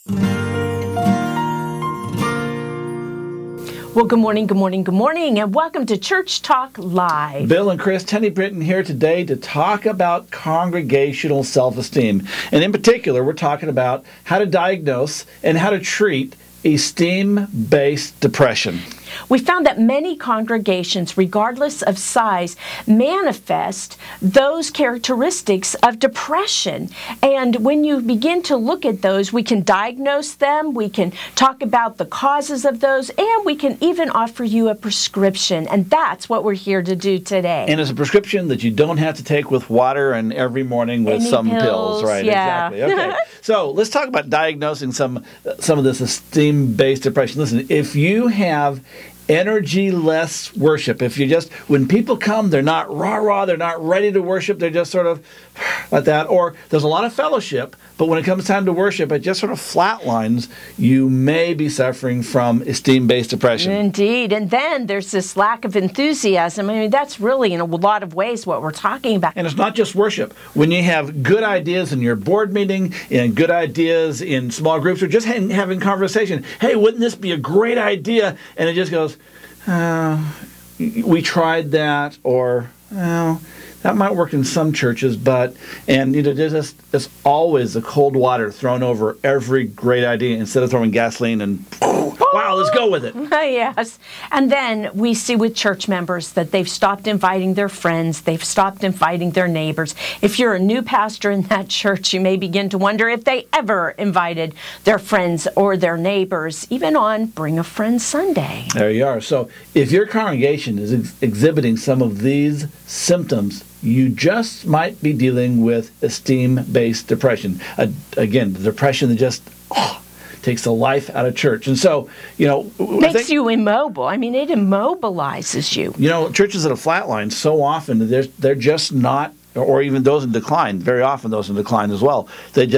Well, good morning, and welcome to Church Talk Live. Bill and Chris, Tenny Britton here today to talk about congregational self-esteem. And in particular, we're talking about how to diagnose and how to treat esteem-based depression. We found that many congregations, regardless of size, manifest those characteristics of depression. And when you begin to look at those, we can diagnose them, we can talk about the causes of those, and we can even offer you a prescription. And that's what we're here to do today. And it's a prescription that you don't have to take with water and every morning with some pills. Right, yeah. Exactly. Okay. So let's talk about diagnosing some of this esteem-based depression. Listen, if you have energy-less worship, if you just, when people come, they're not rah-rah, they're not ready to worship, they're just sort of like that, or there's a lot of fellowship, but when it comes time to worship, it just sort of flatlines, you may be suffering from esteem-based depression. Indeed. And then there's this lack of enthusiasm. I mean, that's really, in a lot of ways, what we're talking about. And it's not just worship. When you have good ideas in your board meeting and good ideas in small groups or just having conversation, hey, wouldn't this be a great idea? And it just goes, we tried that, or, well, that might work in some churches, but, and there's always the cold water thrown over every great idea instead of throwing gasoline and, wow, let's go with it. Yes. And then we see with church members that they've stopped inviting their friends, they've stopped inviting their neighbors. If you're a new pastor in that church, you may begin to wonder if they ever invited their friends or their neighbors, even on Bring a Friend Sunday. There you are. So if your congregation is exhibiting some of these symptoms, you just might be dealing with esteem-based depression. Again, the depression that just takes the life out of church. And so, makes you immobile. I mean, it immobilizes you. Churches that have flatlined so often, they're just not, or even those in decline, very often those in decline as well,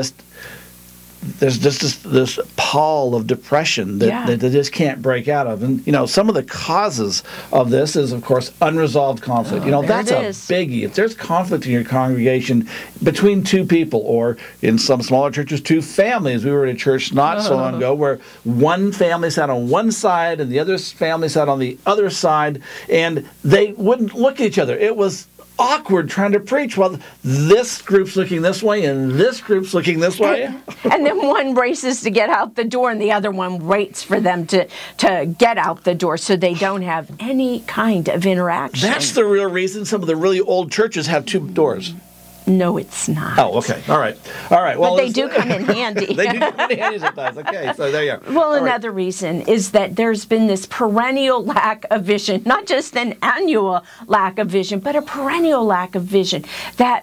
there's just this pall of depression that they just can't break out of. And, some of the causes of this is, of course, unresolved conflict. That's a biggie. If there's conflict in your congregation between two people, or in some smaller churches, two families. We were at a church not so long ago where one family sat on one side and the other family sat on the other side, and they wouldn't look at each other. It was awkward trying to preach while this group's looking this way and this group's looking this way. And then one races to get out the door and the other one waits for them to get out the door so they don't have any kind of interaction. That's the real reason some of the really old churches have two doors. No, it's not. Oh, okay. All right. Well, but they do come in handy. They do come in handy sometimes. Okay, so there you are. Well, another reason is that there's been this perennial lack of vision, not just an annual lack of vision, but a perennial lack of vision that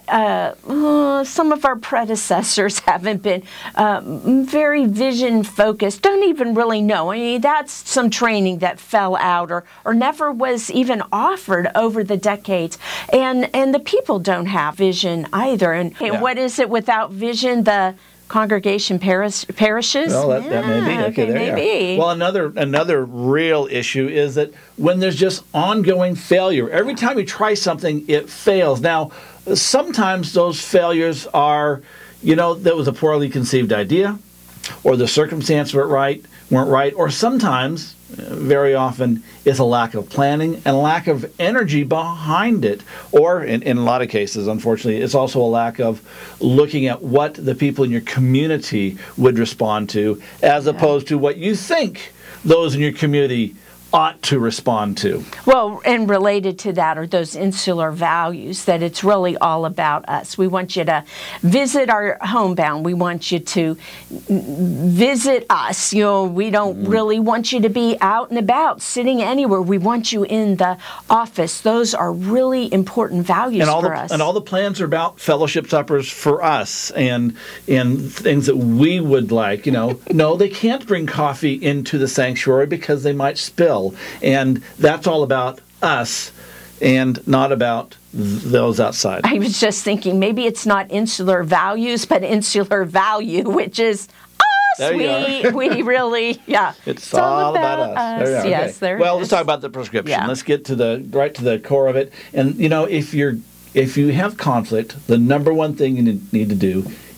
some of our predecessors haven't been very vision focused, don't even really know. I mean, that's some training that fell out or never was even offered over the decades. And the people don't have vision either. And what is it without vision? The congregation perishes? Well, that may be. Okay, there you are. Well, another real issue is that when there's just ongoing failure, every time you try something, it fails. Now, sometimes those failures are, that was a poorly conceived idea, or the circumstances weren't right, or sometimes, very often, it's a lack of planning and a lack of energy behind it. Or, in a lot of cases, unfortunately, it's also a lack of looking at what the people in your community would respond to, as opposed to what you think those in your community ought to respond to. Well, and related to that are those insular values, that it's really all about us. We want you to visit our homebound. We want you to visit us. We don't really want you to be out and about, sitting anywhere. We want you in the office. Those are really important values for us. And all the plans are about fellowship suppers for us and things that we would like. No, they can't bring coffee into the sanctuary because they might spill. And that's all about us and not about those outside. I was just thinking maybe it's not insular values, but insular value, which is us. We really, It's all about us. There yes, there Well, let's talk about the prescription. Yeah. Let's get to right to the core of it. And if you have conflict, the number one thing you need to do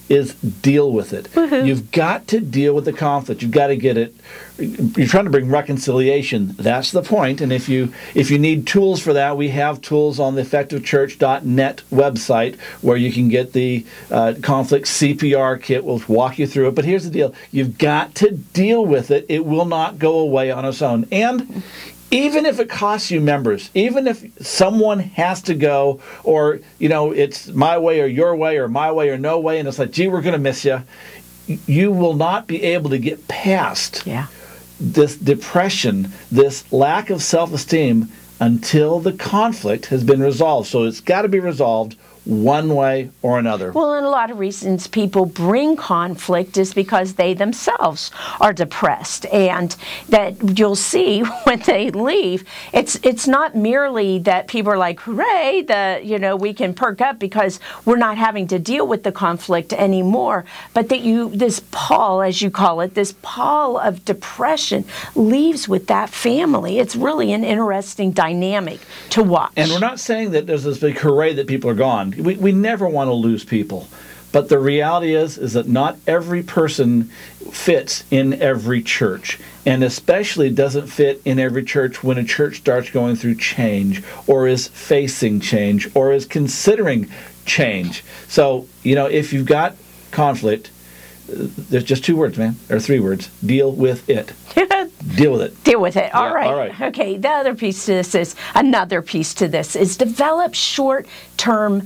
is deal with it. Woohoo. You've got to deal with the conflict. You've got to get it. You're trying to bring reconciliation. That's the point. And if you need tools for that, we have tools on the effectivechurch.net website where you can get the conflict CPR kit. We'll walk you through it. But here's the deal. You've got to deal with it. It will not go away on its own. And even if it costs you members, even if someone has to go, or, it's my way or your way or my way or no way, and it's like, gee, we're going to miss you, you will not be able to get past this depression, this lack of self-esteem until the conflict has been resolved. So it's got to be resolved one way or another. Well, and a lot of reasons people bring conflict is because they themselves are depressed, and that you'll see when they leave, it's not merely that people are like, hooray, we can perk up because we're not having to deal with the conflict anymore, but that this pall, as you call it, this pall of depression leaves with that family. It's really an interesting dynamic to watch. And we're not saying that there's this big hooray that people are gone. We never want to lose people. But the reality is that not every person fits in every church, and especially doesn't fit in every church when a church starts going through change, or is facing change, or is considering change. So, if you've got conflict, there's just 2 words, man, or 3 words. Deal with it. Deal with it. Deal with it. All right. All right. Okay. Another piece to this is develop short-term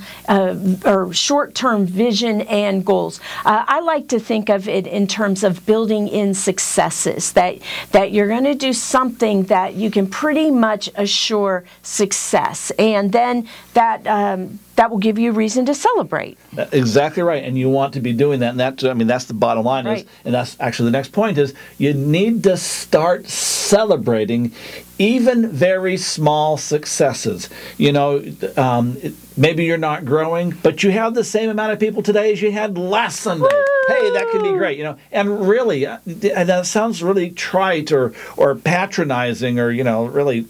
vision and goals. I like to think of it in terms of building in successes, that you're going to do something that you can pretty much assure success, and then that will give you a reason to celebrate. Exactly right, and you want to be doing that, and that's the bottom line. Right. And that's actually the next point is you need to start celebrating even very small successes. Maybe you're not growing, but you have the same amount of people today as you had last Sunday. Woo! Hey, that can be great, And really, and that sounds really trite or patronizing or, really...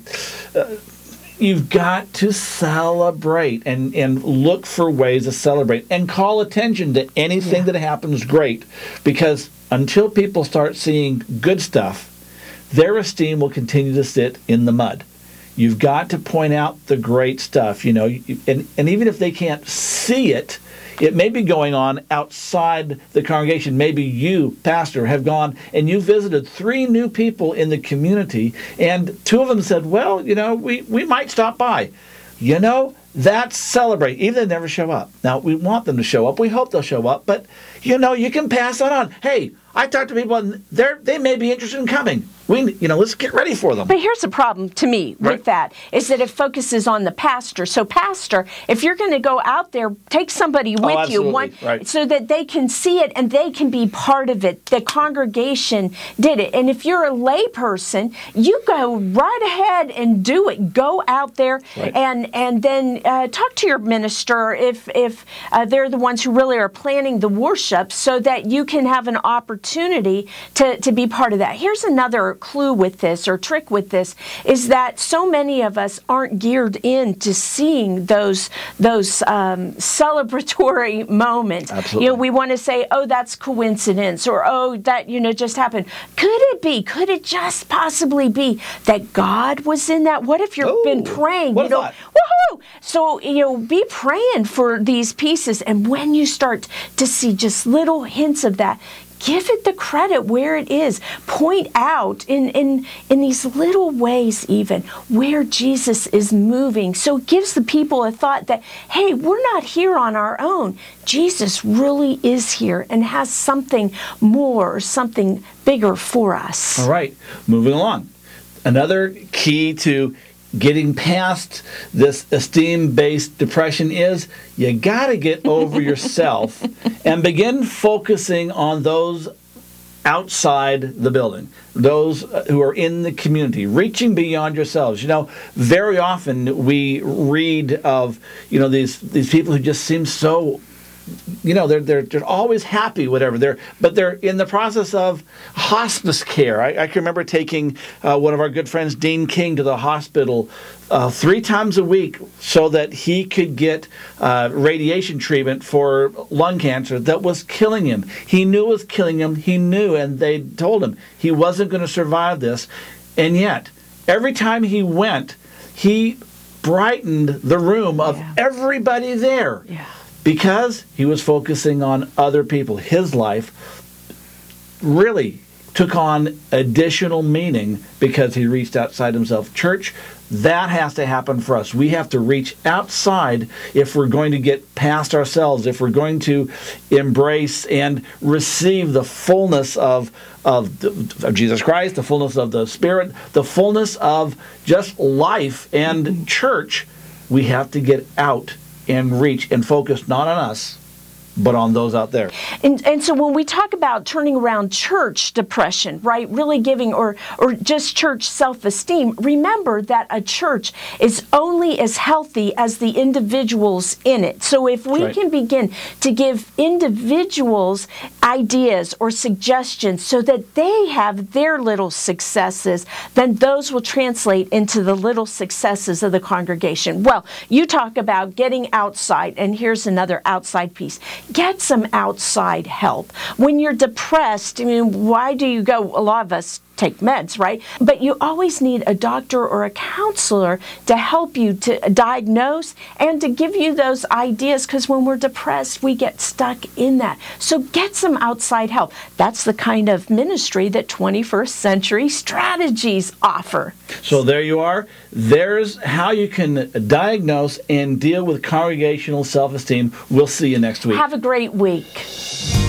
You've got to celebrate and look for ways to celebrate and call attention to anything that happens great, because until people start seeing good stuff, their esteem will continue to sit in the mud. You've got to point out the great stuff, and even if they can't see it, it may be going on outside the congregation. Maybe you, pastor, have gone and you visited 3 new people in the community, and 2 of them said, well, we might stop by. That's celebrate, even if they never show up. Now, we want them to show up. We hope they'll show up, but, you can pass that on. Hey, I talked to people, and they may be interested in coming. Let's get ready for them. But here's the problem to me with that, is that it focuses on the pastor. So pastor, if you're going to go out there, take somebody with you so that they can see it and they can be part of it. The congregation did it. And if you're a lay person, you go right ahead and do it. Go out there and then talk to your minister if they're the ones who really are planning the worship, so that you can have an opportunity to be part of that. Here's another clue with this, or trick with this, is that so many of us aren't geared in to seeing those celebratory moments. Absolutely. We want to say, oh, that's coincidence, or oh, that just happened. Could it just possibly be that God was in that? What if you've been praying? Woohoo! So be praying for these pieces, and when you start to see just little hints of that, give it the credit where it is. Point out in these little ways even where Jesus is moving. So it gives the people a thought that, hey, we're not here on our own. Jesus really is here and has something more, something bigger for us. All right, moving along. Another key to getting past this esteem-based depression is you got to get over yourself and begin focusing on those outside the building, those who are in the community, reaching beyond yourselves. Very often we read of, these people who just seem so they're always happy, whatever. But they're in the process of hospice care. I can remember taking one of our good friends, Dean King, to the hospital 3 times a week so that he could get radiation treatment for lung cancer that was killing him. He knew it was killing him. He knew, and they told him he wasn't going to survive this. And yet, every time he went, he brightened the room of everybody there. Yeah. Because he was focusing on other people. His life really took on additional meaning because he reached outside himself. Church, that has to happen for us. We have to reach outside if we're going to get past ourselves, if we're going to embrace and receive the fullness of Jesus Christ, the fullness of the Spirit, the fullness of just life and church. We have to get out and reach and focus not on us, but on those out there. And so when we talk about turning around church depression, right, really giving or just church self-esteem, remember that a church is only as healthy as the individuals in it. So if we can begin to give individuals ideas or suggestions so that they have their little successes, then those will translate into the little successes of the congregation. Well, you talk about getting outside, and here's another outside piece. Get some outside help. When you're depressed, I mean, why do you go? A lot of us take meds, right? But you always need a doctor or a counselor to help you to diagnose and to give you those ideas, because when we're depressed, we get stuck in that. So get some outside help. That's the kind of ministry that 21st Century Strategies offer. So there you are. There's how you can diagnose and deal with congregational self-esteem. We'll see you next week. Have a great week.